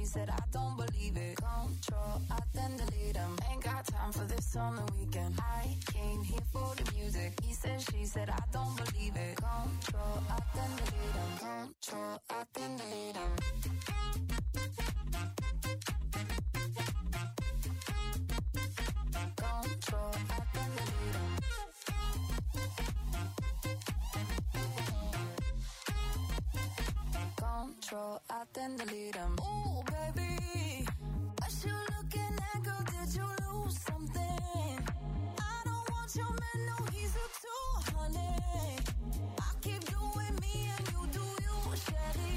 said I don't believe it. Control, I then delete him. Ain't got time for this on the weekend. I came here for the music. He said, she said I don't believe it. Control, I then delete him. Control, I then delete him. Control, I then delete him. Control, I then delete him. Ooh, baby, what you looking at, girl? Did you lose something? I don't want your man, no, he's a 200. I keep doing me and you do you, Shelly.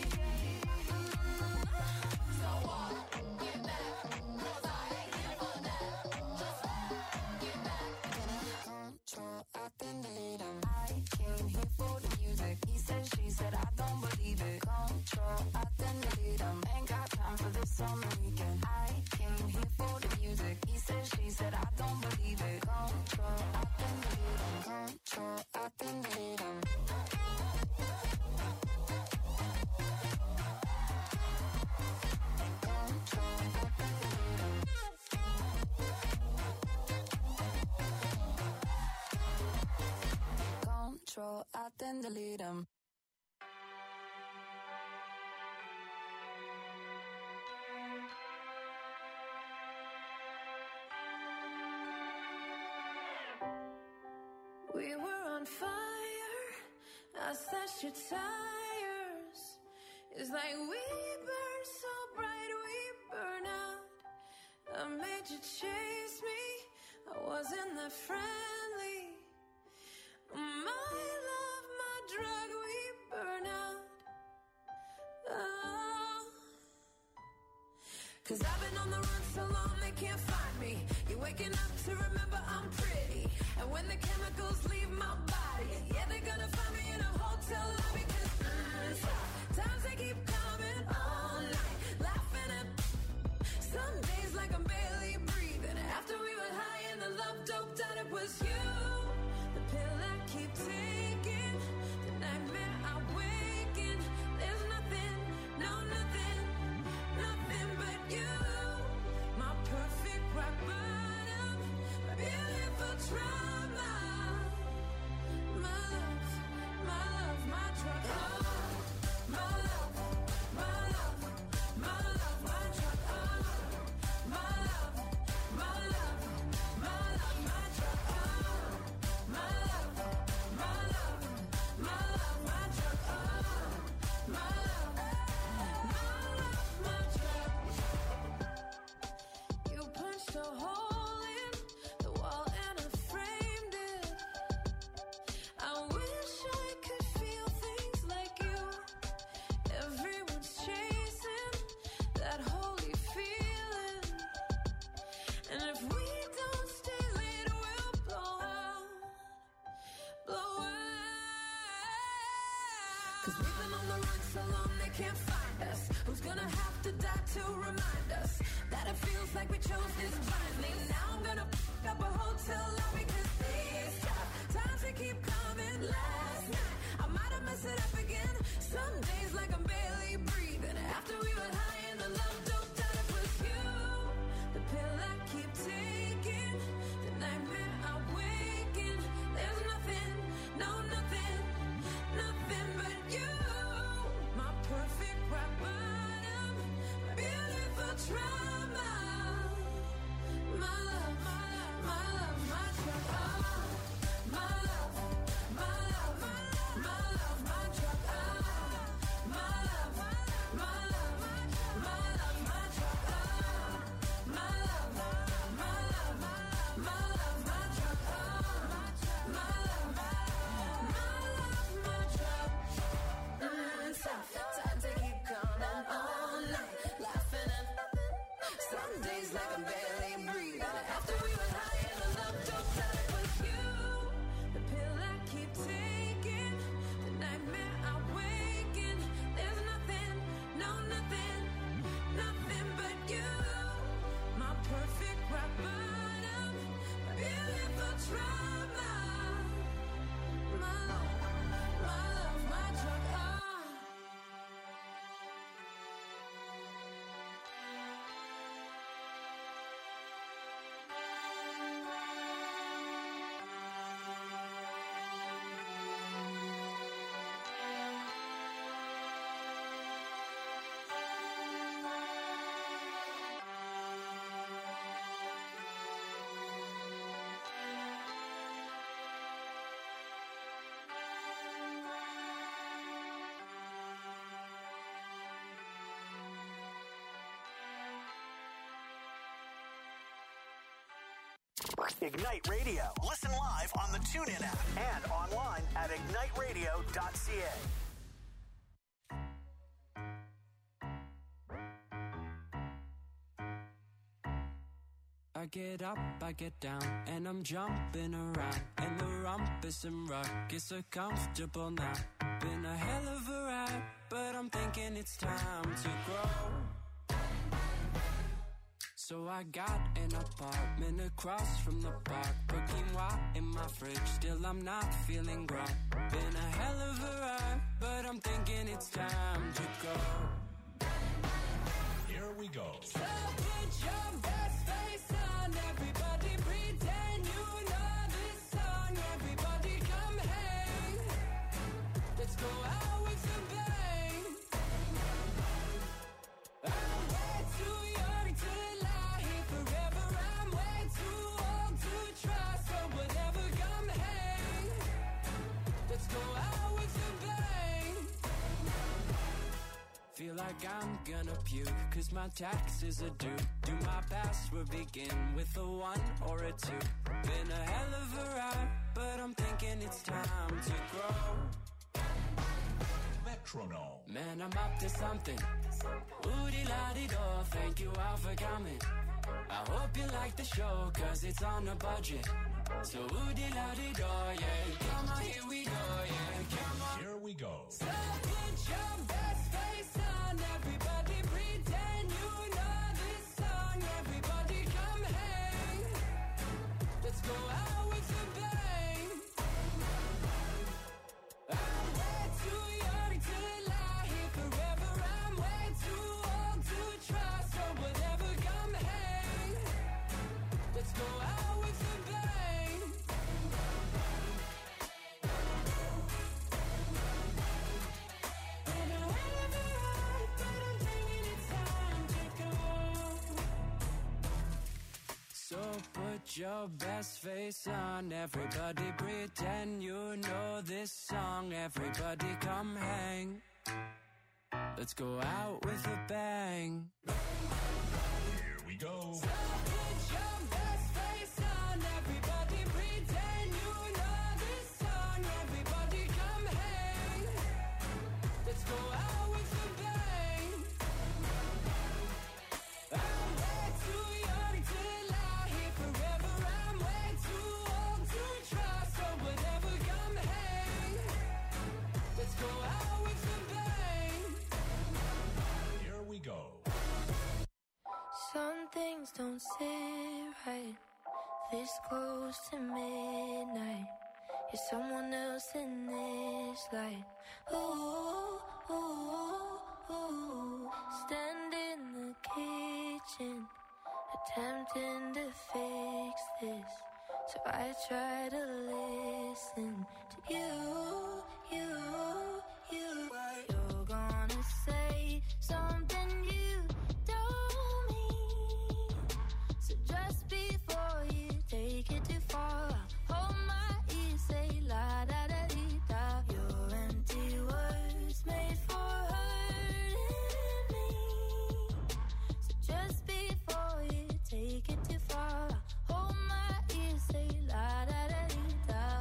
So what? Get back, 'cause I ain't here for that. Just get back. Control, I then delete him. I came here for the music. He said, she said, I don't believe it. Control, I then delete him. Ain't got time for this on the weekend. I came here for the music. He said, she said, I don't believe it. Control, I then delete him. Control, I then delete him. Control, I then delete him. We were on fire, I slashed your tires. It's like we burn so bright, we burn out. I made you chase me, I wasn't that friendly. My love, my drug, we burn out. Oh. 'Cause I've been on the run so long they can't find me. You're waking up to remember I'm pretty. And when the chemicals leave my body, yeah, they're gonna find me in a hotel lobby. 'Cause times they keep coming all night, laughing at some days like I'm barely breathing. After we were high and the love doped out, it was you. The pill I keep taking, the nightmare I wake in. There's nothing, no nothing, nothing but you. My perfect rock bottom, my beautiful trauma. My love, my love, my drug. Oh, my love, my love, my love, my drug. Oh, my love, my love, my love, my drug. Oh, my love, my love, my love, my drug. Oh, my love, my drug. You punched a hole in the wall and I framed it. I wish I could feel things like you. Everyone's chasing that holy feeling. And if we don't stay lit, we'll blow out. Blow out. 'Cause we've been on the run so long they can't find us. Who's gonna have to die to remind us that it feels like we chose this blindly? Now I'm gonna fuck up a hotel lobby 'cause these times they keep coming. Last night I might have messed it up again. Some days like I'm barely breathing. After we were high and the love doped out, it was you. The pill I keep taking, the nightmare I wake in. There's nothing, no nothing, nothing but you. My perfect rock bottom, my beautiful trauma. My love, my love, my love, my Ignite Radio. Listen live on the TuneIn app and online at igniteradio.ca. I get up, I get down, and I'm jumping around. And the rumpus and ruckus are comfortable now. Been a hell of a ride, but I'm thinking it's time to grow. So I got an apartment across from the park. Put quinoa in my fridge, still I'm not feeling grown. Been a hell of a ride, but I'm thinking it's time to go. Here we go. So put your best face on, everybody pretend you know this song. Everybody come hang, let's go out with a bang. I'm way too young to lie here forever. I'm way too old to try, so whatever, come hang, let's go out with a bang. Feel like I'm gonna puke, cause my taxes are due. Do my password begin with a 1 or a 2? Been a hell of a ride, but I'm thinking it's time to grow. Metronome. Man, I'm up to something. Oodie-la-dee-do, thank you all for coming. I hope you like the show, cause it's on a budget. So oodie-la-dee-do, yeah. Come on, here we go, yeah. Come on. Here we go. So put your best face on, everybody pretend you know this song. Everybody come hang, let's go out with a bang. I'm way too young to lie here forever. I'm way too old to try, so whatever, come hang, let's go out with a bang. Been a hell of a ride, but I'm thinking it's time to go. So put your best face on, everybody pretend you know this song. Everybody come hang, let's go out with a bang. Here we go. So put your best face on, everybody pretend you know this song. Everybody come hang, let's go out with a bang. I'm way too young to lie here forever. I'm way too old to try, so whatever, come hang, let's go out with a bang. Here we go. Some things don't sit right this close to midnight. You're someone else in this light. Ooh, ooh, ooh. Stand in the kitchen, attempting to fix this. So I try to listen to you. You're gonna say something you don't mean. So just before you take it too far, hold my ear, say la da da dee da. Your empty words made for hurting me. So just before you take it too far, hold my ear, say la da da dee da.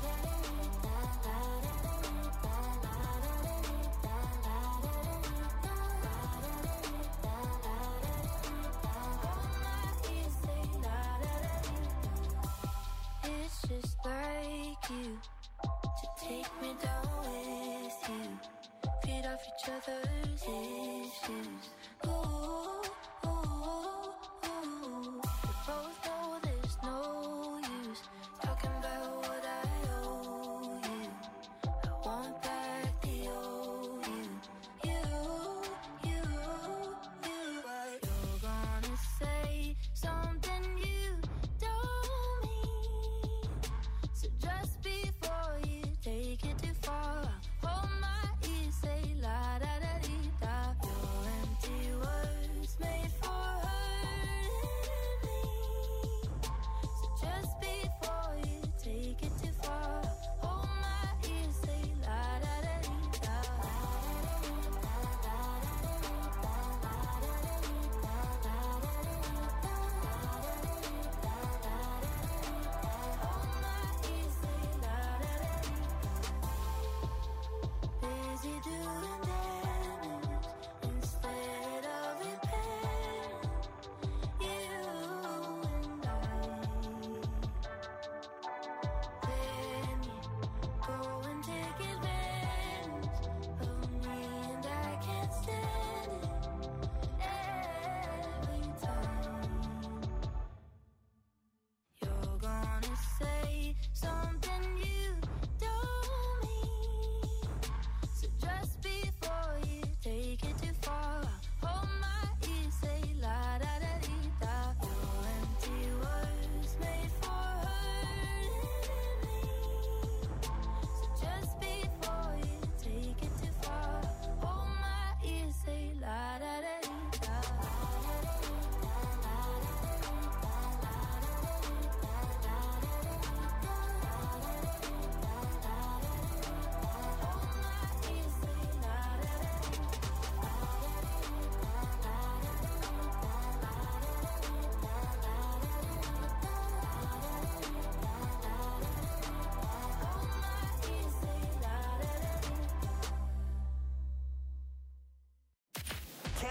It's just like you to take me down with you, feed off each other's issues. Ooh, ooh, ooh. We both know there's no use talking about what I owe you. I want back the old you. You're gonna say something you don't mean. So just before you take it too far, hold my ear, say la da da dee da. Your empty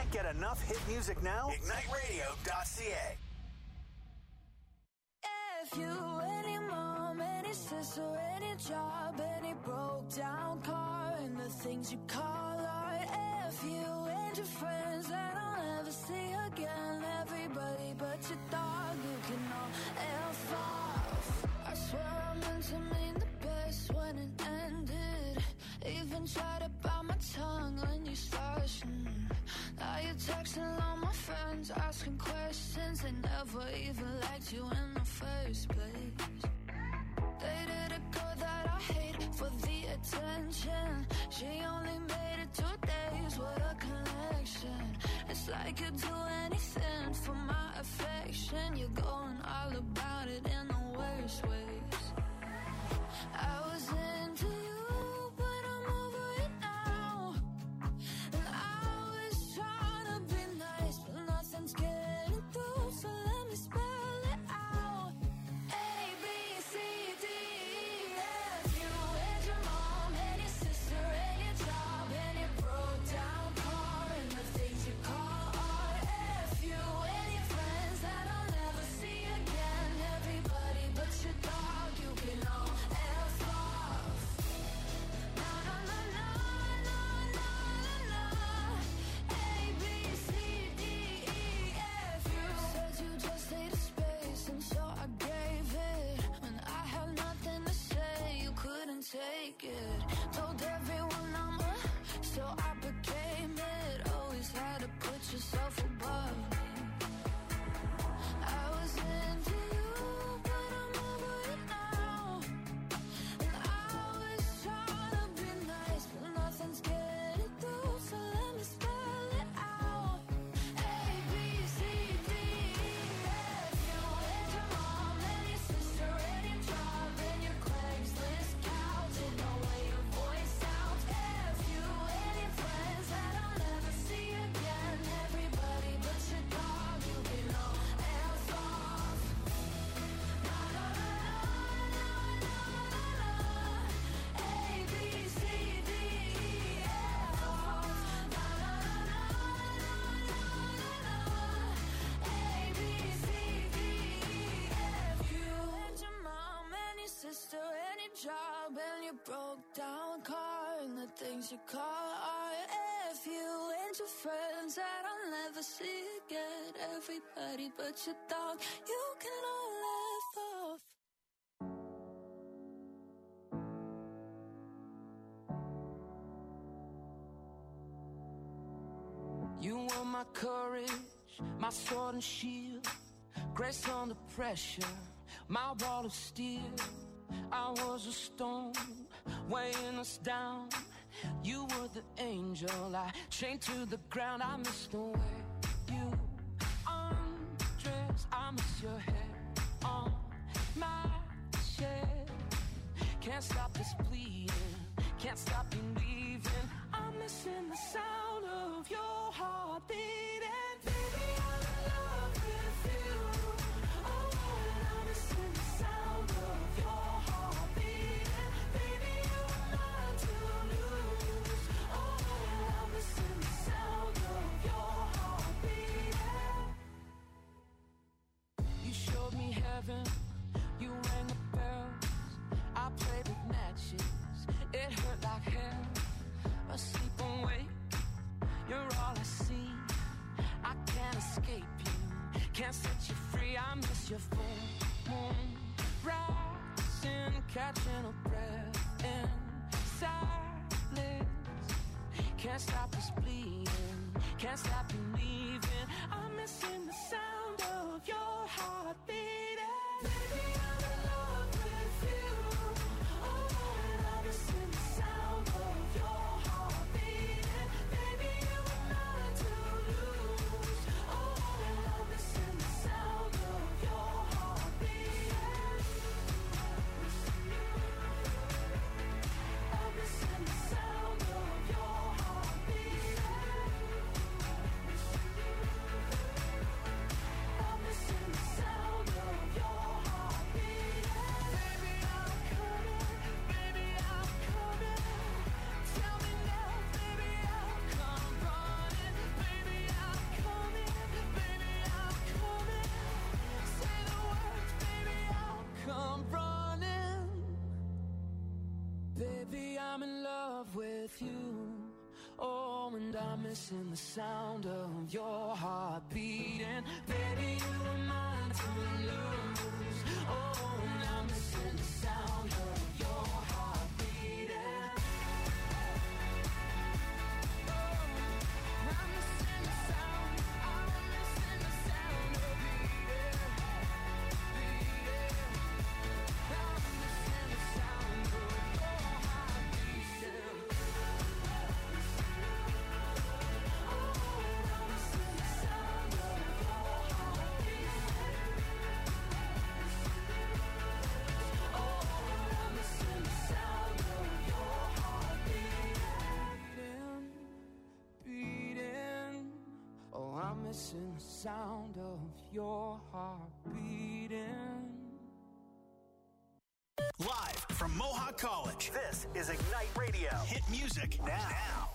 Can't get enough hit music now? IgniteRadio.ca. If you, any mom, any sister, any job, any broke down car, and the things you call art. If you and your friends that I'll never see again, everybody but your dog, you can all F off. I swear I meant to mean the best when it ended. Even tried to bite my tongue when you started. Now you're texting all my friends, asking questions. They never even liked you in the first place. Dated a girl that I hate for the attention. She only made it 2 days, what a connection. It's like you'd do anything for my affection. You're going all about it in the worst ways. I was into you, but I'm over it now. And I was trying to be nice, but nothing's getting through, so let me spell it out. A, B, C, D, E, F. You and your mom and your sister and your job and your broke down car and the things you call art. F you and your friends that I'll never see again. Everybody but your dog, you can all F off. Na na na na na na na. A, B, C, D, E, F. You said you just needed space, and so I gave it. When I had nothing to say, you couldn't take it. Told everyone I'm so I became it. Always had to put yourself above me. I was into you, but I'm over it now. And I was trying to be nice, but nothing's getting through, so let me spell it out. A, B, C, D, E, F. You and your mom and your sister and your job and your Craigslist couch and the way your voice sounds. F you and your friends that I'll never see again. Everybody but your dog, you can all F off. Na na na na na na na. A, B, C, D, E, F off. Na na na na na na na. A, B, C, D, E, F. You and your mom and your sister and your job and your broke down car and the things you call art. F you and your friends that I'll never see again. Everybody but your dog, you can all laugh off. You were my courage, my sword and shield, grace under pressure, my wall of steel. I was a stone, weighing us down. You were the angel, I chained to the ground. I miss the way you undress. I miss your hair on my chest. Can't stop this bleeding, can't stop you leaving. I'm missing the sound of your heart beating. Baby, I'm in love with you. Oh, and I'm missing the sound of your heart beating. Baby, you are mine to lose. Oh, and I'm missing the sound of your heart beating. You showed me heaven, you rang the bells. I played with matches, it hurt like hell. I sleep and wake, you're all I see. I can't escape you, can't set you free. I miss your full moon rising, catching a breath in silence. Can't stop this bleeding, can't stop you leaving. I'm missing the sound of your heart beating. Baby, I'm in love with you. Oh, and I'm missing the sound of your heart beating. Baby, you are mine to lose. Oh, and I'm missing the sound of your heart beating. I'm missing the sound of your heart beating. Baby, I'm in love with you. Oh, and I'm missing the sound of your heart beating. Baby, you were mine to lose. Oh, and I'm missing the sound of your heart beating. Oh, I'm missing the sound. I'm missing the sound of beating. I'm missing the sound of your heart beating. I'm missing the sound of your heart beating. Live from Mohawk College, this is Ignite Radio. Hit music now.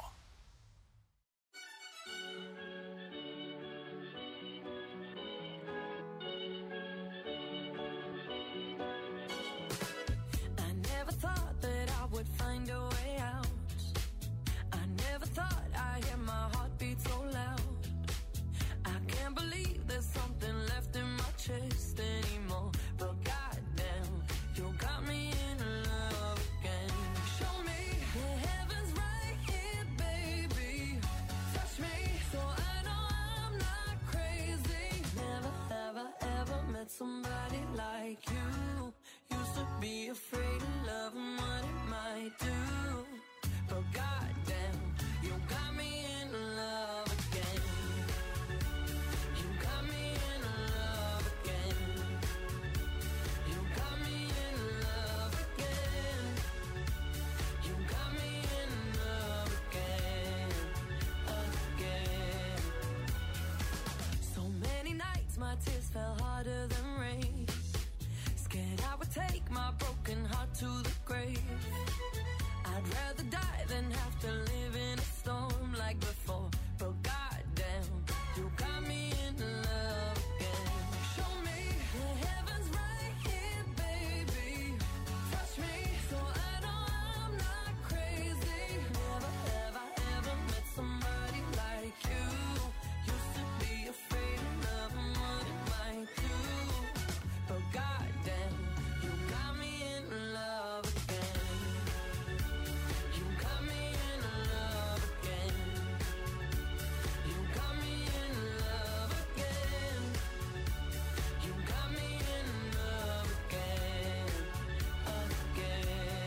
I never thought that I would find a way out. I never thought I'd hear my heartbeat so loud. I can't believe there's something left in my chest anymore. But goddamn, you got me in love again. Show me the heavens right here, baby. Touch me so I know I'm not crazy. Never have I ever met somebody like you. Used to be afraid of love and what it might do. But goddamn, you got me in love again. You got me in love again. You got me in love again. You got me in love again, again. So many nights my tears fell harder than rain. Scared I would take my broken heart to the grave. I'd rather die than have to live in a storm like before. But goddamn, you got me in love again. Show me the heavens right here, baby. Touch me so I know I'm not crazy. Never have I ever met somebody like you. Used to be afraid of love and what it might do. But goddamn, you got me in love again. You got me in love again. You got me in love again. You got me in love again, again.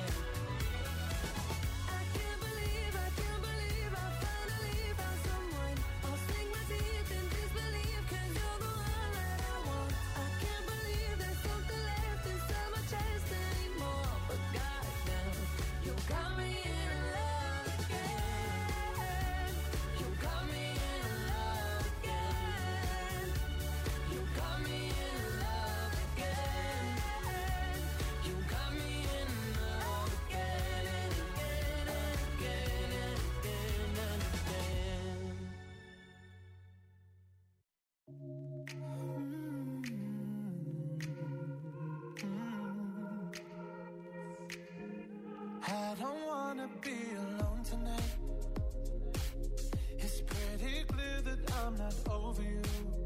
I can't believe I finally found someone. I'll sink my teeth in disbelief 'cause you're the one that I want. I can't believe there's something left inside my chest anymore. But goddamn, you got me in love again. You got me in love again. You got me in love again. You got me in love again and again and again and again and again. I don't wanna be alone tonight. It's pretty clear that I'm not over you.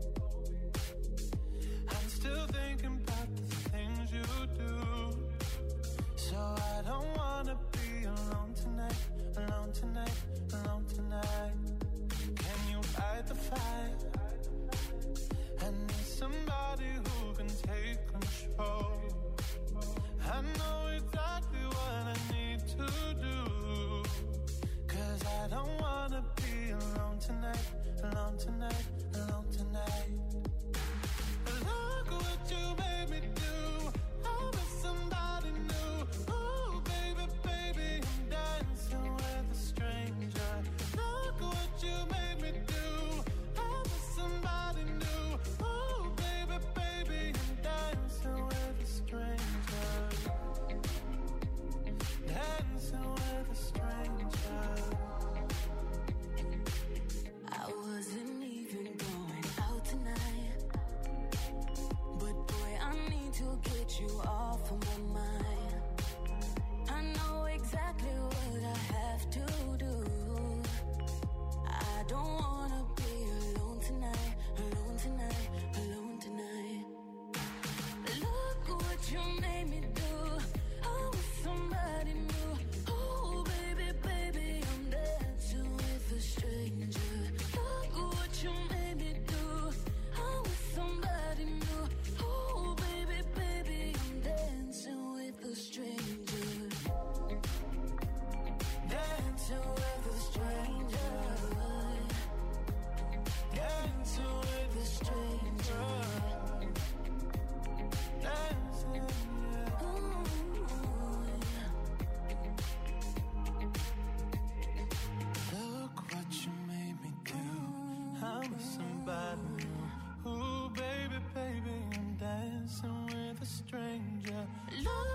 I'm still thinking about the things you do. So I don't wanna be alone tonight, alone tonight, alone tonight. Can you fight the fight? I need somebody who can take control. I know exactly what I need to do. 'Cause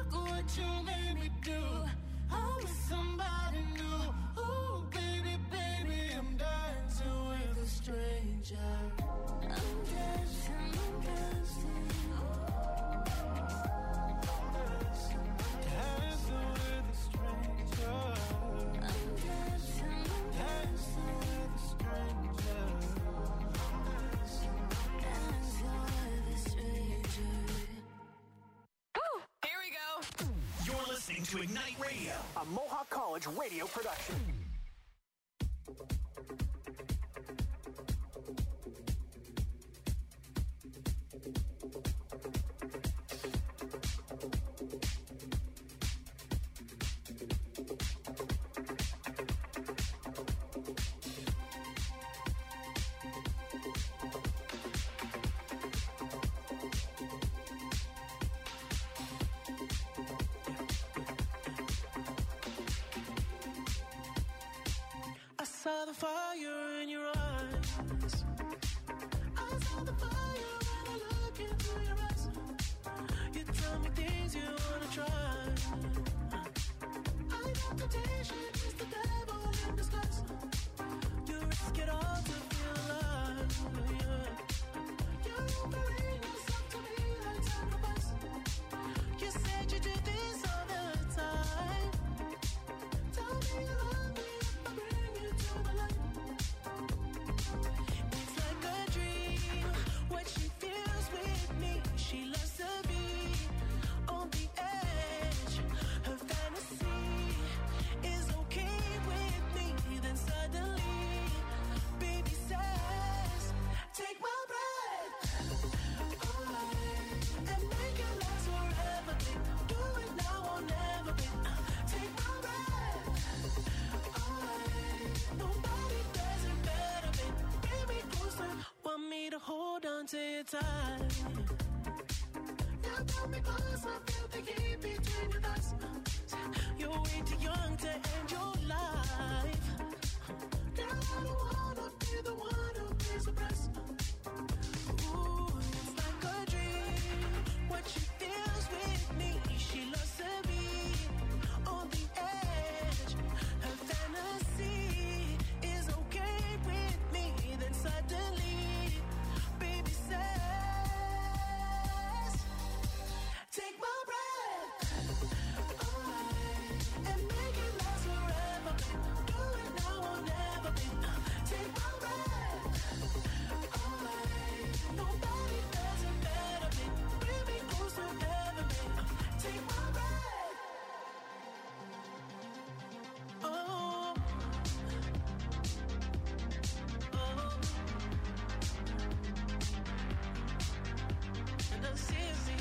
Look what you made me do. I'm with somebody new. Ooh, baby, baby, I'm dancing with a stranger. I'm dancing, I'm dancing. Dancing with a stranger. I'm dancing, I'm Dancing with a stranger. dancing with a stranger. Here we go. You're listening to Ignite Radio, a Mohawk College radio production. I saw the fire in your eyes. I saw the fire when I look into your eyes. You tell me things you wanna try. I know temptation is the devil in disguise. You risk it all to feel alive. Yeah. You're offering yourself to me like sacrifice. You said you do this all the time. Tell me you love me if I bring you to the light. It's like a dream, what she feels with me. She loves to be on the edge. Her fantasy is okay with me. Then suddenly, baby says, take my breath away and make it last forever. Babe. Do it now or never, babe. Take my breath away. Nobody does it better, babe. Bring me closer. Want me to hold on to your tight. You pull me close, I feel the heat between your thighs. You're way too young to end your life. Girl, I don't wanna be the one who pays the price. Ooh, it's like a dream, what she feels with me. She loves to be on the edge. Her fantasy is okay with me. Then suddenly, baby says, take my breath away and make it last forever. Do it now or never, babe. Take my breath away. Nobody does it better, babe. Bring me closer, never, babe. Take my breath. Oh, and I see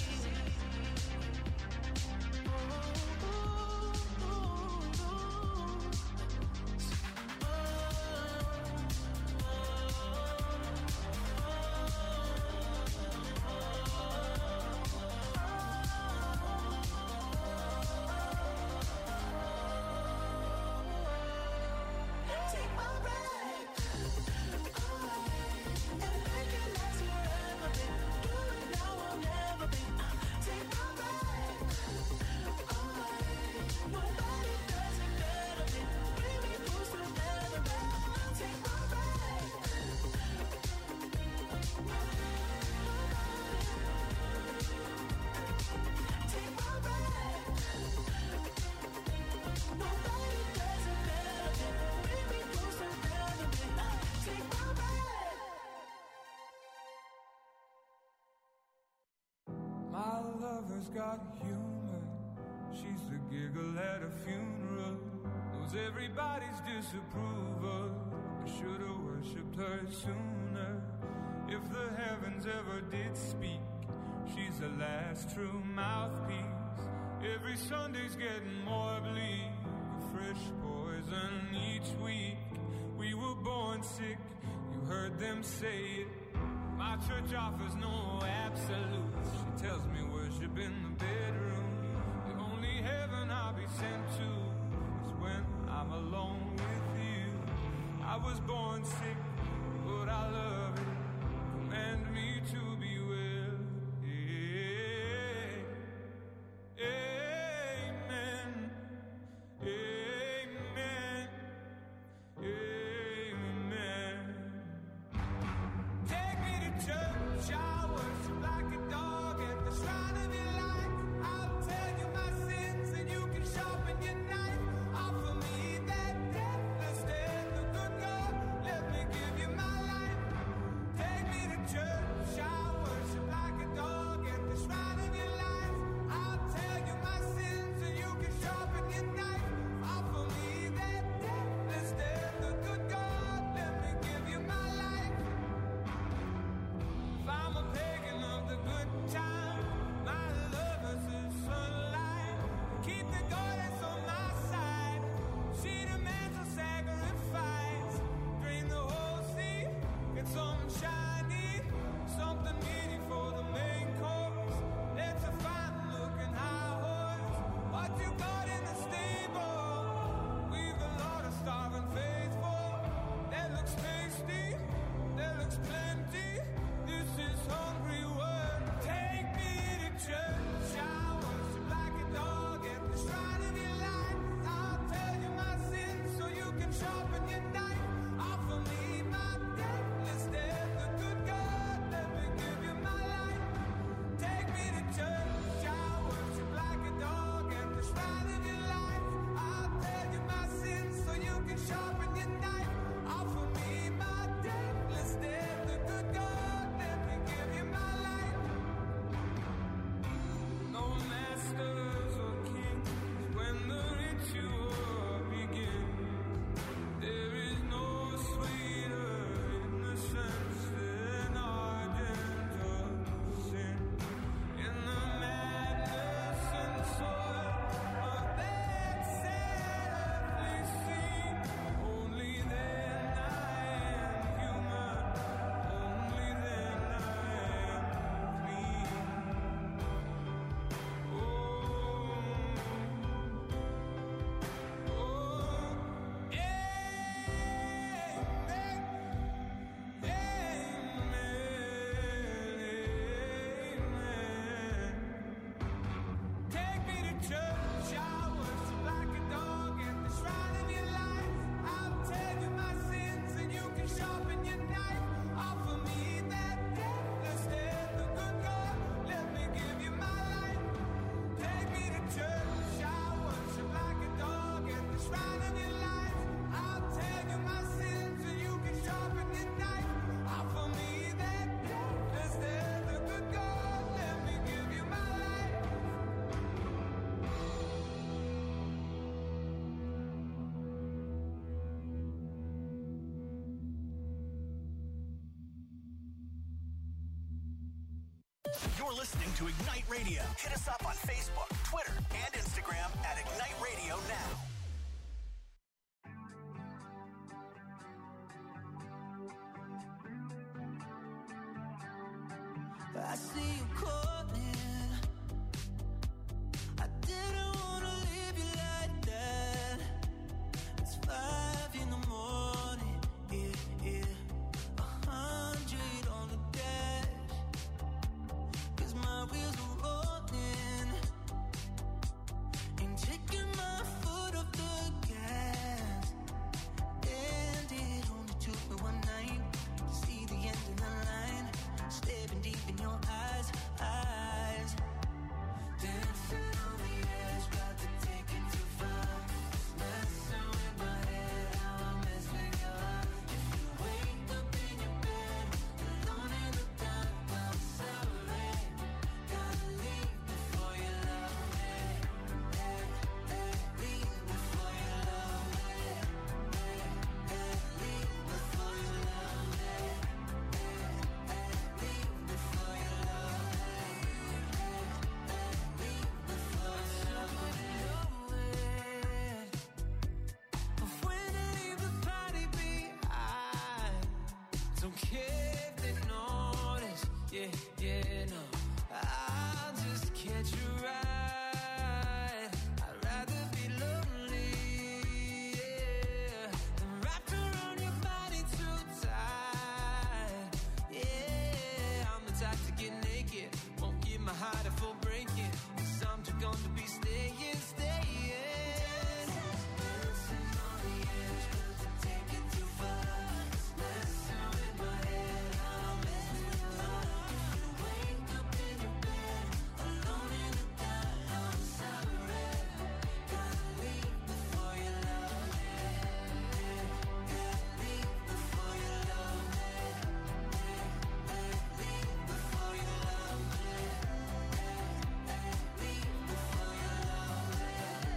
take my breath away and make it last forever, babe. Do it now or never, babe. Take my breath away. Nobody does it better, babe. Bring me closer, never, babe. Take my breath. Take my breath. Nobody does it better, babe. Bring me closer, never, babe. Take my breath. My lover's got humor. She's the giggle at a funeral. Knows everybody's disapproval. I should've worshipped her sooner. If the heavens ever did speak, she's the last true mouthpiece. Every Sunday's getting more bleak. A fresh poison each week. We were born sick, you heard them say it. My church offers no absolutes. She tells me worship in the bedroom. The only heaven I'll be sent to is when I'm alone with you. I was born sick, but I love it. Command me to be well. Yeah, yeah. You're listening to Ignite Radio. Hit us up on Facebook, Twitter, and Instagram at Ignite Radio Now. I see you calling. I didn't wanna leave you like that. It's 5 in the morning, yeah. 100 on the dash. 'Cause my wheels are rolling. Ain't taking my foot off the gas. And it only took me one night to see the end of the line. Staring deep in your eyes. Dancing on the edge, got to take it too far. Messing with my head, how I mess with your heart. If you wake up in your bed, alone in the dark, I'm sorry. Gotta leave before you love me. Leave before you love me. Leave before you love me. Don't care if they notice, yeah, no. I'll just catch you right. I'd rather be lonely, yeah, than wrapped around your body too tight. Yeah, I'm the type to get naked, won't give my heart a full breaking. 'Cause I'm too gone to be staying. Dancing on the edge, got to take it too far. Messing with my head, I'm messing with your heart. If you wake up in your bed, alone in the dark, I'm sorry. Gotta leave before you love me. Leave before you love me. Leave before you love me. Leave before you love me.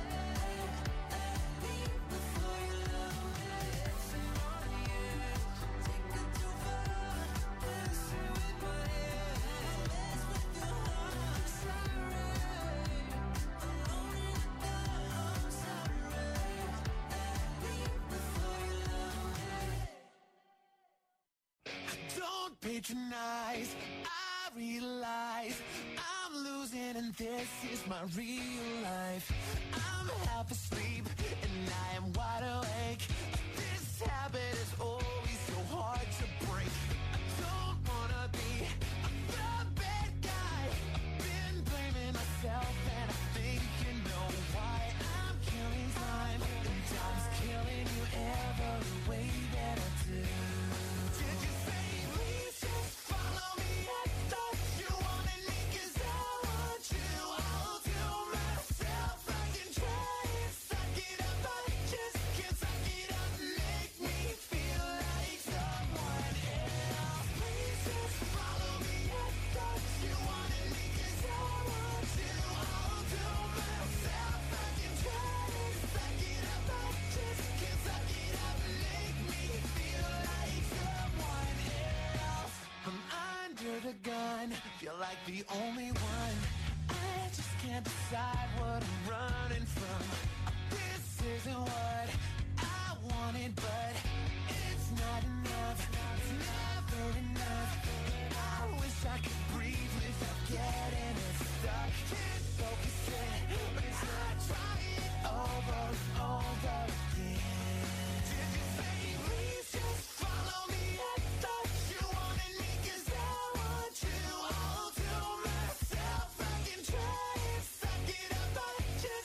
Leave before you love me. Dancing on the edge, take it too far. Messing with my head, mess with your heart. Sorry, alone in the dark, I'm sorry. Leave before you love me. Don't patronize, I realize I'm losing and this is my real life. I'm half asleep and I am wide awake. This habit is always so hard to break. I don't wanna be the bad guy. I've been blaming myself and I think you know why. I'm killing time and time's killing you every way that I do. Did you say please just follow me? I thought you wanted me 'cause I want you. I'll do myself. I can try and suck it up. I just can't suck it up. Make me feel like someone else. Please just follow me. I thought you wanted me 'cause I want you. I'll do myself. I can try and suck it up. I just can't suck it up. Make me feel like someone else. I'm under the gun, feel like the only one. I just can't decide what I'm running from. This isn't what I wanted, but it's not enough. It's never enough. I wish I could breathe without getting it stuck. Can't focus it, but I try it over and over again. Did you say please just follow me? I thought you wanted me 'cause I want you. I'll do myself. I can try and suck it up. I just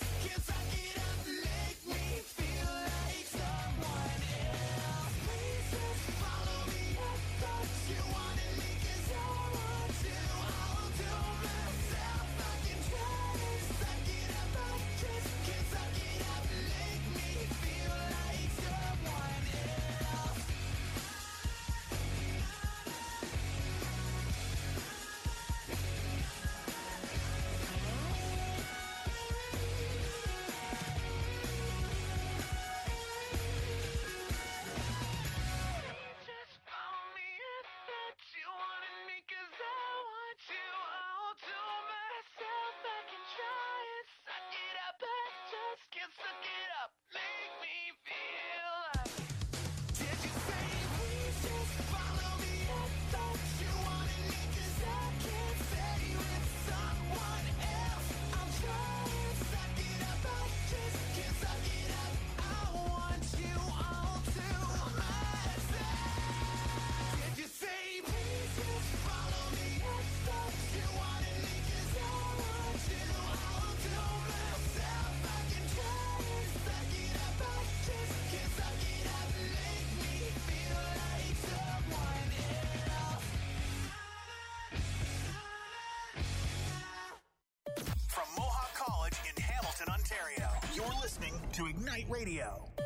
can suck it up, make me feel like. Did you say please just follow me? I thought you wanted me 'cause I can't say with someone else. I'm trying to suck it up, I just can't suck it up. I want you all to myself. Did you say please just follow me? I thought you wanted me 'cause I want you all to myself. I can try and suck it up, I just can't suck it up. Make me feel like someone else. From Mohawk College in Hamilton, Ontario, you're listening to Ignite Radio.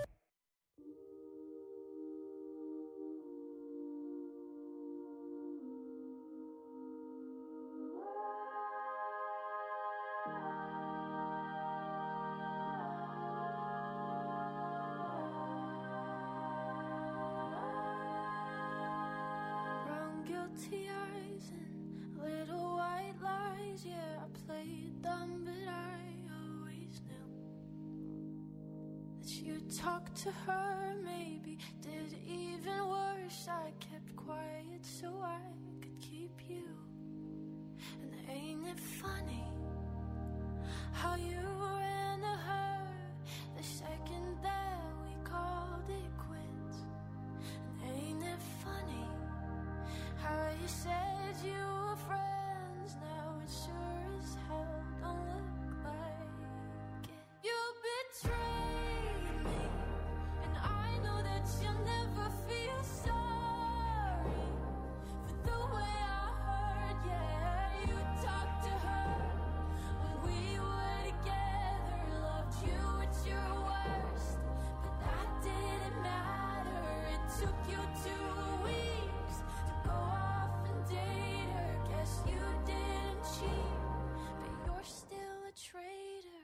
Brown guilty eyes and little white lies. Yeah, I played them, but I always knew that you'd talk to her. Maybe did even worse. I kept quiet so I could keep you. And ain't it funny how you ran to her the second that we called it quits? And ain't it funny how you said you were friends? Now it sure as hell don't look like it. You betrayed me, and I know that you'll never feel sorry for the way I heard. Yeah, you talked to her when we were together, loved you at your worst, but that didn't matter. It took you 2 weeks to go off and date her. Guess you didn't cheat, but you're still a traitor.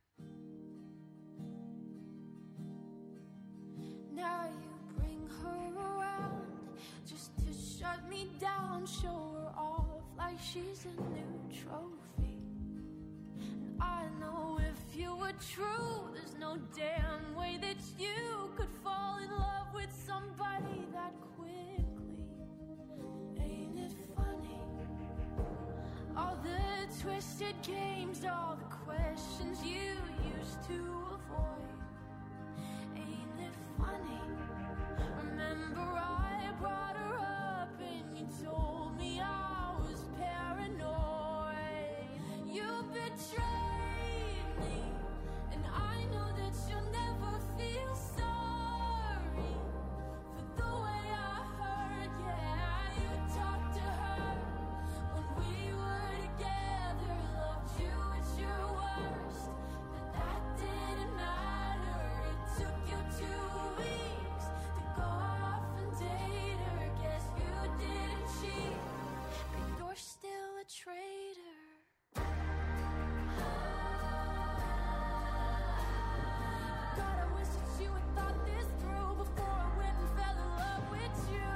Now you bring her around just to shut me down, show her off like she's a new trophy. And I know if you were true, there's no damn way that you could fall in love with somebody that quickly. Ain't it funny? All the twisted games, all the questions you used to avoid. Ain't it funny? Remember I brought her up and you told me I was paranoid. You betrayed me, and I know that you'll never feel sorry for the way I heard. Yeah, you talked to her when we were together, loved you at your worst, but that didn't matter. It took you 2 weeks to go off and date her. Guess you didn't cheat, but you're still a traitor. God, I wish that you had thought this through before I went and fell in love with you.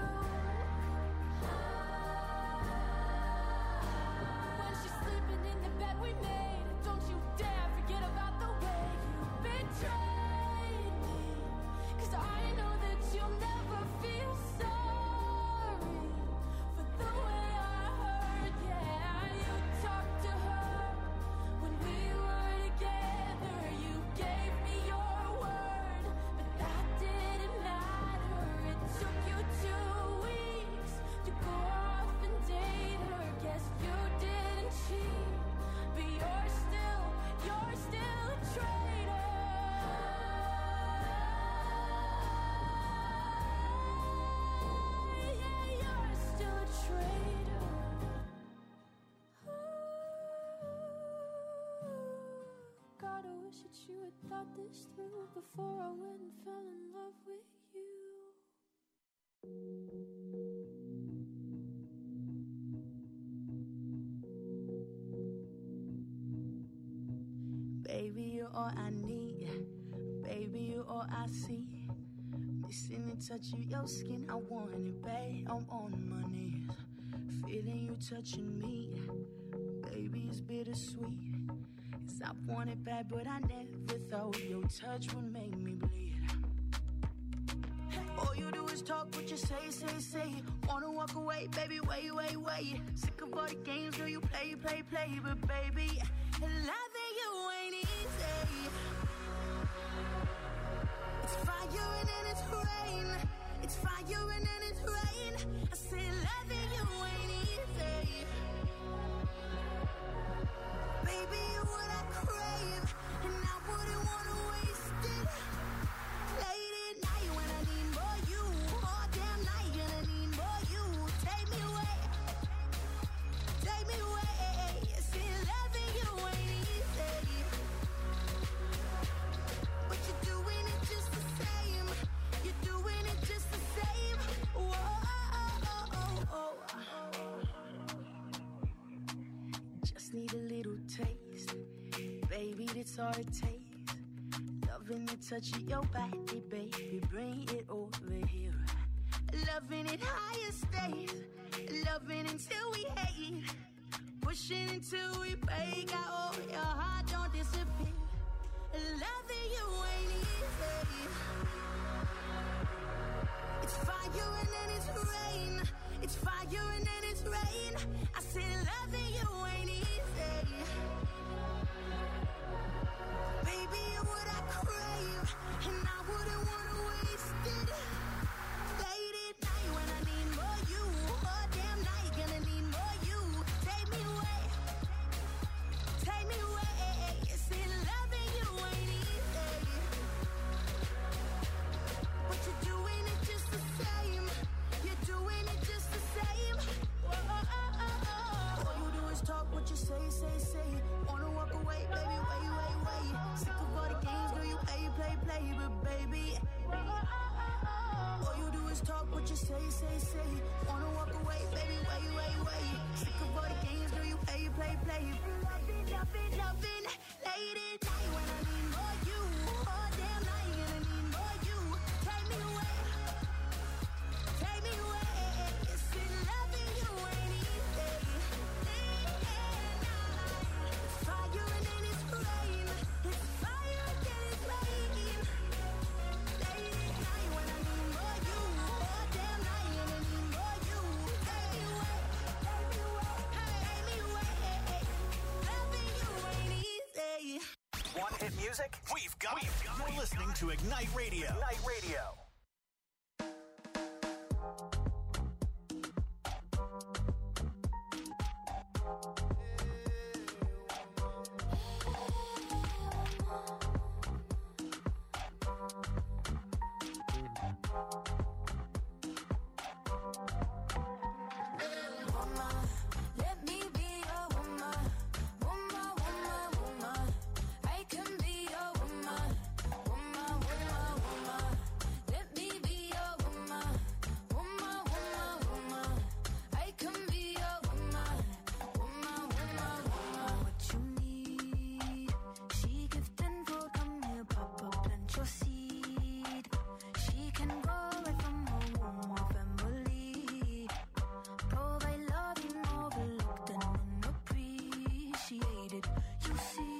When she's sleeping in the bed we made, don't you dare forget about the way you betrayed me. 'Cause I know that you'll never feel sorry for the way I heard. Yeah, you talked to her when we were together. You gave me your word, but that didn't matter. It took you 2 weeks to go off and date her. Guess you didn't cheat, but you're still a traitor. Yeah, you're still a traitor. God, I wish that you had thought this through before I went and fell in love with you. Baby, you're all I need. Baby, you're all I see. Missing the touch of your skin, I want it, babe. I'm on my knees, feeling you touching me. Baby, it's bittersweet. 'Cause I want it bad, but I never thought your little touch would make me bleed. All you do is talk what you say. Wanna walk away, baby, wait. Sick of all the games, girl, you play. But baby, loving you ain't easy. It's fire and then it's rain. It's fire and then it's rain. I say loving you ain't easy. Baby, you're what I crave, and I wouldn't wanna waste it. Late at night when I need more you, all damn night gonna need more you. Take me away. See, loving you ain't easy, but you're doing it just the same. You're doing it just the same. Whoa. Just need a little taste, baby, that's all it takes. Loving the touch of your body, baby, bring it over here. Loving it higher stays, loving until we hate, pushing until we break out. Oh, your heart don't disappear. Loving you ain't easy. It's fire and then it's rain. It's fire and then it's rain. I said loving you ain't easy. Baby, you're what I crave, and I wouldn't wanna waste it. Late at night when I need more you, all damn night gonna need more you. Take me away. See, loving you ain't easy, but you're doing it just the same. You're doing it just the same. Whoa. All you do is talk what you say. Wanna walk away, baby, wait. Sick of all the games, girl, you play. But baby, all you do is talk what you say. Wanna walk away, baby, wait. Sick of all the games, girl, you play. Loving, late at night when I need more you, all damn night gonna need more you. Take me away. See, loving you ain't easy. It's fire and then it's rain. It's fire and then it's rain. Late at night when I need more you, all damn night gonna need more you. Take me away. Loving you ain't easy. Want hit music? We've got it. You're listening to Ignite Radio. Let me be your woman. I can be your woman. Let me be your woman. I can be your woman. What you need, she give tenfold. Come here, Papa, plant your seed. She can grow right from her womb or family. Provide love you overlooked and unappreciated. You see,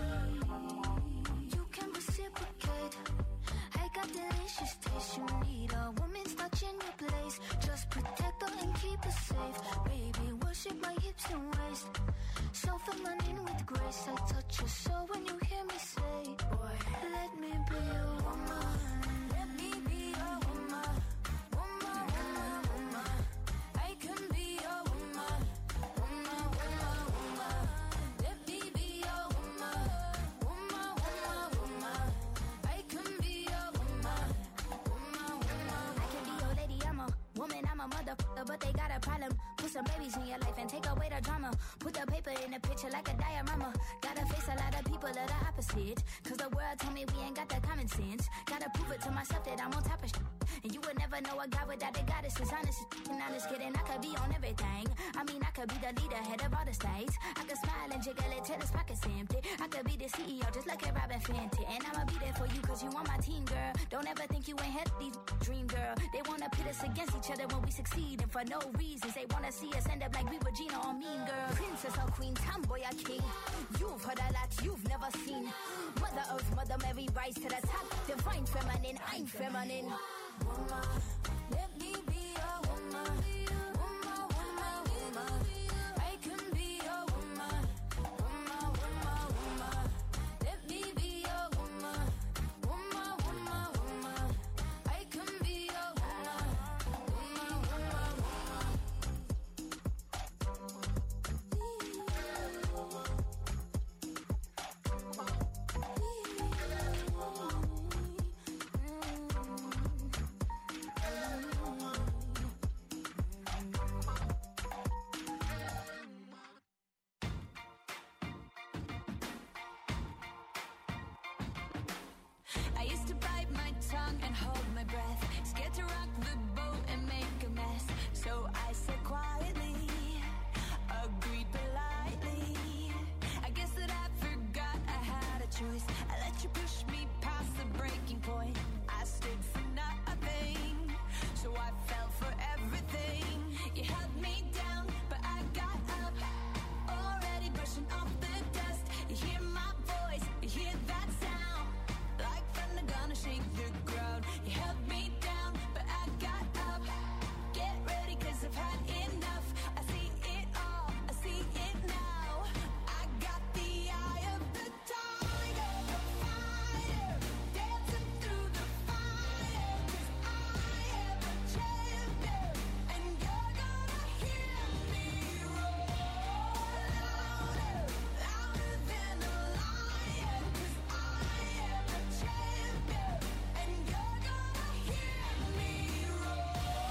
you can reciprocate. I got delicious taste. You need a woman's touch in your place. Just protect her and keep her safe. Baby, worship my hips and waist. So feminine with grace. I touch your soul when you hear me say, boy, let me be your woman. Let me be your woman. I can be your woman. Let me be your woman. I can be your woman. I can be your lady, I'm a woman, I'm a motherfucker, but they got a problem. Put some babies in your life and take away the drama. Put the paper in the picture like a diorama. Gotta face a lot of people that are opposite, cause the world told me we ain't got that common sense. Gotta prove it to myself that I'm on top of shit. And you would never know a God without the goddess is honest. And honest kidding, I could be on everything. I mean, I could be the leader, head of all the states. I could smile and jiggle it till his pockets empty. I could be the CEO just like a Robin Fenty. And I'm I'ma be there for you cause you on my team, girl. Don't ever think you ain't had these dream, girl. They wanna pit us against each other when we succeed, and for no reasons. They wanna see us end up like we Regina or Mean Girl. Princess or queen, tomboy or king. You've heard a lot you've never seen. Mother Earth, Mother Mary, rise to the top. Divine feminine, I'm feminine. Woman, let me be a woman. Woman, woman, woman. I can be a woman. Woman, woman, woman. Let me be a woman. Woman, woman, woman. I can be a woman. Woman, woman, woman. I used to bite my tongue and hold my breath, scared to rock the boat and make a mess. So I said quietly, agreed politely. I guess that I forgot I had a choice. I let you push me past the breaking point. I stood for nothing, so I fell for everything. You held me down, but I got up, already brushing off the dust. You hear my voice, you hear that sound, like thunder gonna shake the ground. You held me down, but I got up. Get ready, cause I've had enough. I see it all, I see it now. I got the eye of the tiger, the fighter, dancing through the fire. Cause I am a champion, and you're gonna hear me roar louder, louder than a lion. Cause I am a champion, and you're gonna hear me roar.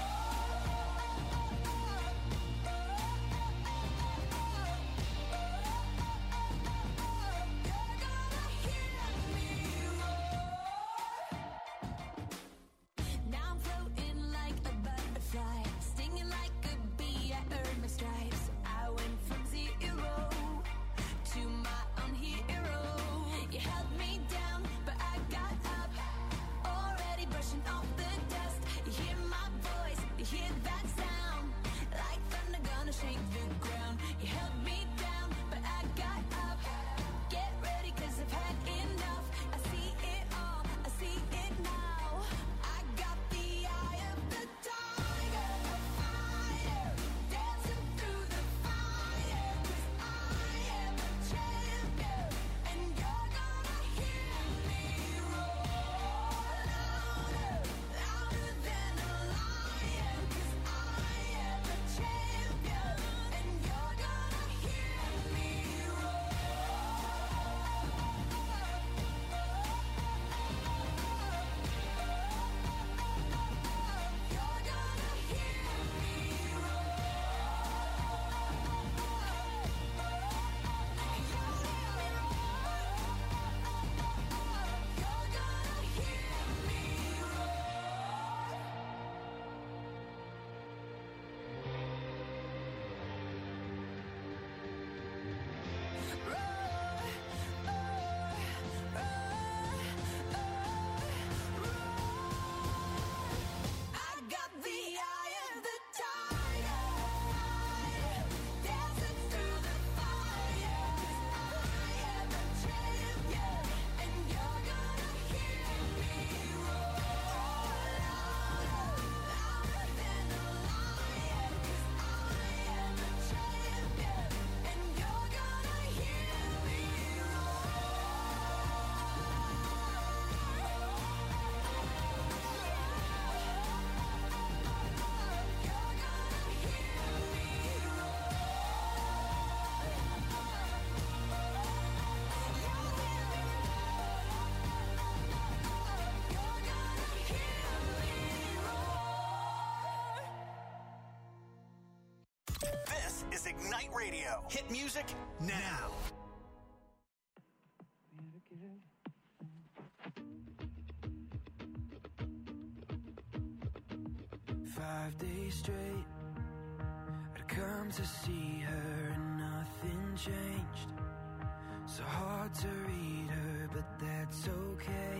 Now I'm floating like a butterfly, stinging like a bee. I earned my stripes. I went from zero to my own hero. You held me down, but I got up, already brushing off the dust. You hear my voice, you hear that sound, like thunder gonna shake the ground. You held me down, but I got up. Get ready, cause I've had enough. I see it all, I see it now. I got the eye of the tiger, the fighter, dancing through the fire. Cause I am a champion, and you're gonna hear me roar louder, louder than a lion. Cause I am a champion, and you're gonna hear me roar. You're gonna hear me I got the eye of the tiger, dancing through the fire. Cause I am a champion, and you're gonna hear me roar louder, louder than a lion. Cause I am a champion, and you're gonna hear me This is Ignite Radio. Hit music now. 5 days straight, I'd come to see her and nothing changed. So hard to read her, but that's okay.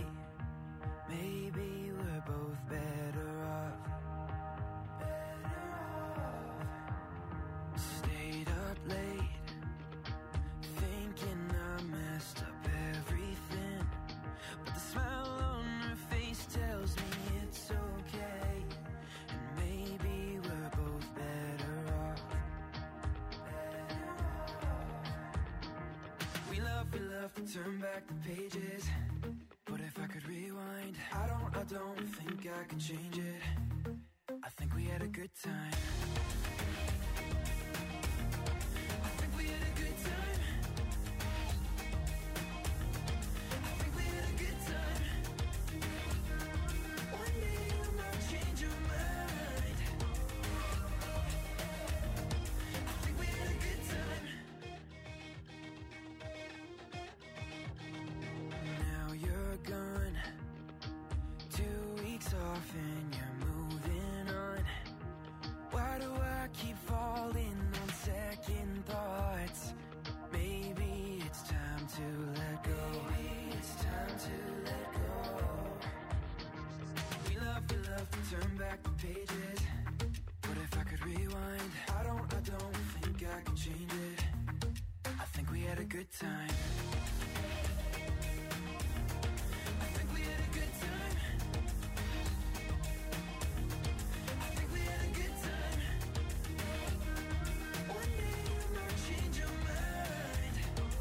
back the pages, but if I could rewind, I don't think I could change it. I think we had a good time. I think we had a good time. I think we had a good time. One day you might change your mind. I think we had a good time. Now you're gone, 2 weeks off and you're moving on. Why do I keep falling on second thoughts? Maybe it's time to let go. Maybe it's time to let go. We love to turn back the pages, but if I could rewind, I don't think I can change it. I think we had a good time. I think we had a good time. I think we had a good time. One day you might change your mind.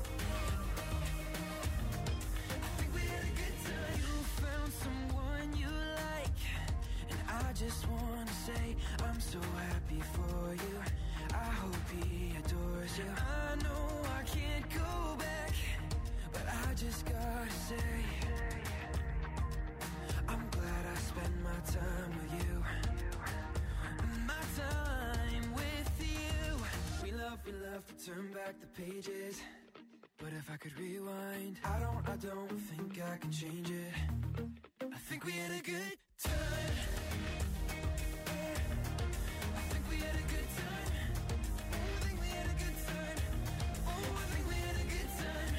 I think we had a good time. You found someone you like, and I just wanna say I'm so happy for you. I hope he adores you. I know I can't go back, but I just gotta say I'm glad I spent my time with you. My time with you. We love to turn back the pages, but if I could rewind, I don't think I can change it. I think we had a good time. I think we had a good time. Oh, I think we had a good time. Oh, I think we had a good time.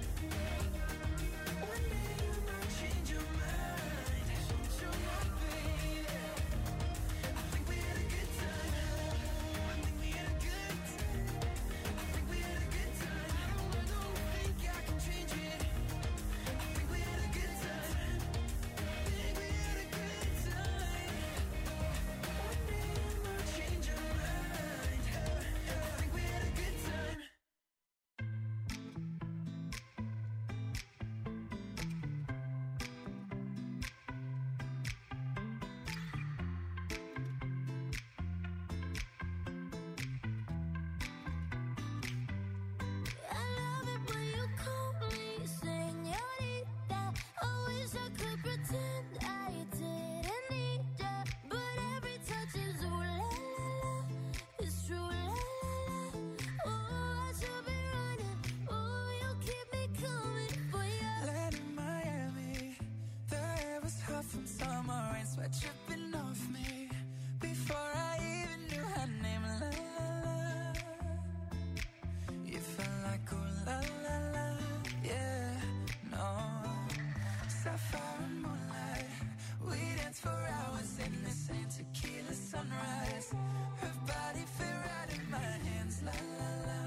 One day you might change your mind. Change your mind, baby. I think we had a good time. I think we had a good time. I think we had a good time. I don't think I can change it. I think we had a good time. I think we had a good time. One day you might change your mind. I think we had a good time. I love it when you call me señorita. I wish I could pretend I didn't need ya, but every touch is ooh la la la. It's true la la la. Oh, I should be running. Oh, you keep me coming for ya. Land in Miami, the air was hot from summer rain, sweat dripping off me before I even knew her name. La la la, you felt like ooh la la la, yeah, no. Sapphire and moonlight, we danced for hours in the same tequila sunrise. Her body fit right in my hands, la la la.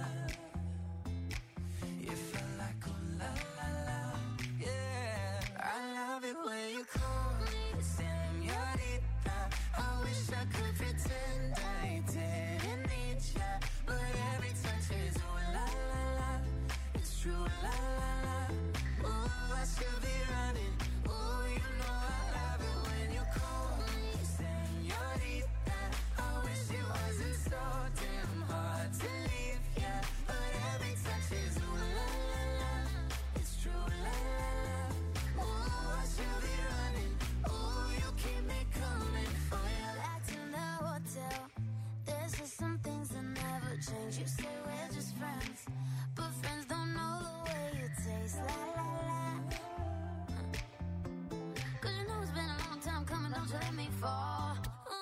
You felt like ooh la la la, yeah. I love it when you call me señorita. I wish I could pretend I didn't need ya, but every touch is ooh la la la. It's true la la la. Ooh, I should be running. Ooh, you know I love it when you call me señorita. I wish it wasn't so damn hard to leave ya, but every touch is ooh la la la. It's true la la la. Ooh, I should be running. Ooh, you keep me coming for ya. Back to the hotel. There's just some things that never change. You say we're just friends, but friends don't know the way you taste. La la la. 'Cause you know it's been a long time coming. Don't you let me fall.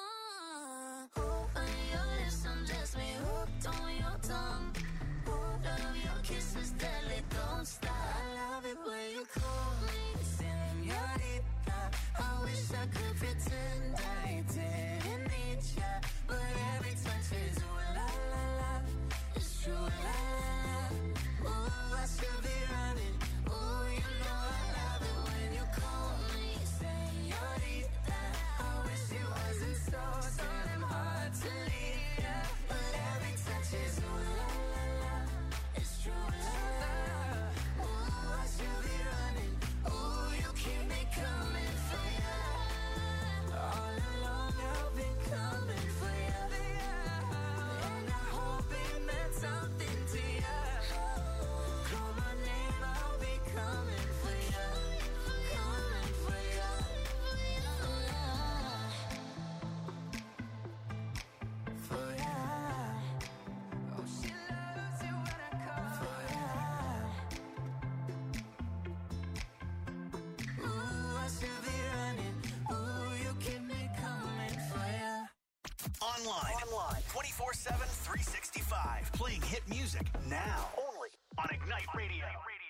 On your lips, undress me. Hooked on your tongue. Love your kisses deadly. Don't stop. I love it when you call me señorita. I wish I could pretend I didn't need ya, but every touch is ooh la la la. It's true la la la. Ooh, I should be running. Ooh, you know I love it when you call me señorita. I wish it was Online. 24/7, 365. Playing hit music now. Only on Ignite Radio.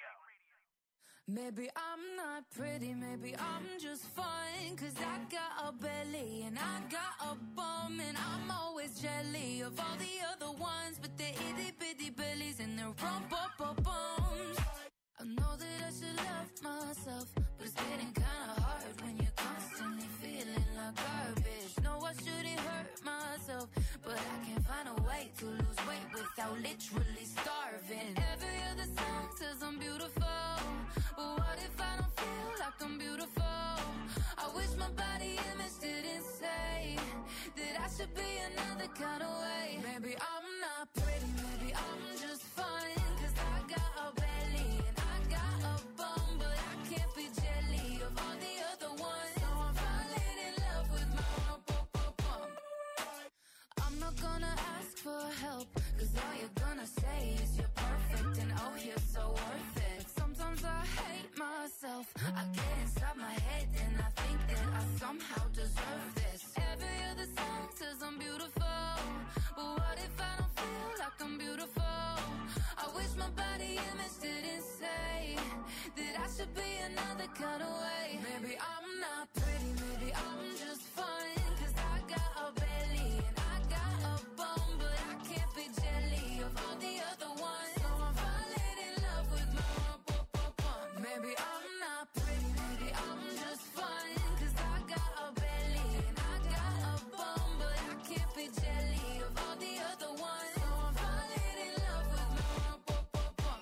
Maybe I'm not pretty, maybe I'm just fine. Cause I got a belly and I got a bum. And I'm always jelly of all the other ones. But they're itty bitty bellies and their bums. I know that I should love myself, but it's getting kinda hard when you're constantly feeling like garbage. No, I shouldn't hurt myself, but I can't find a way to lose weight without literally starving. Every other song says I'm beautiful, but what if I don't feel like I'm beautiful? I wish my body image didn't say that I should be another kind of way. Maybe I'm not pretty, maybe I'm just fine. Cause I got a belly and I got a bum, but I can't be jelly of all the other ones. So I'm falling in love with my bum. I'm not gonna ask for help, cause all you're gonna say is you're perfect and oh you're so worth it. Sometimes I hate myself, I get inside my head and I think that I somehow deserve this. Every other song says I'm beautiful, but what if I don't feel like I'm beautiful? I wish my body image didn't say that I should be another kind of way. Maybe I'm not pretty, maybe I'm just fine. Cause I got a belly and I got a bum, but I can't be jelly of all the other ones. So I'm falling in love with my bum. Maybe I'm not pretty, maybe I'm just fine. Cause I got a belly and I got a bum, but I can't be jelly of all the other ones. So I'm falling in love with my bum.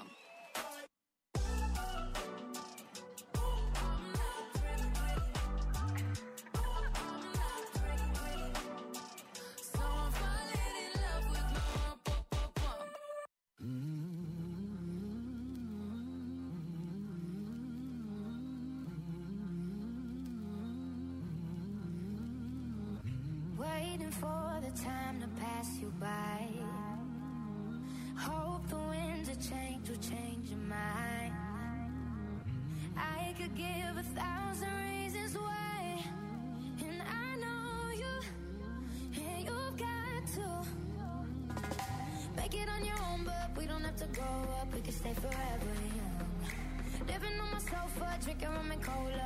I'm not pretty, I'm not pretty, so I'm falling in love with my bum. Waiting for the time to pass you by. Hope the winds of change will change your mind. I could give 1,000 reasons why, and I know you, and you've got to make it on your own, but we don't have to grow up, we can stay forever young. Living on my sofa, drinking rum and cola.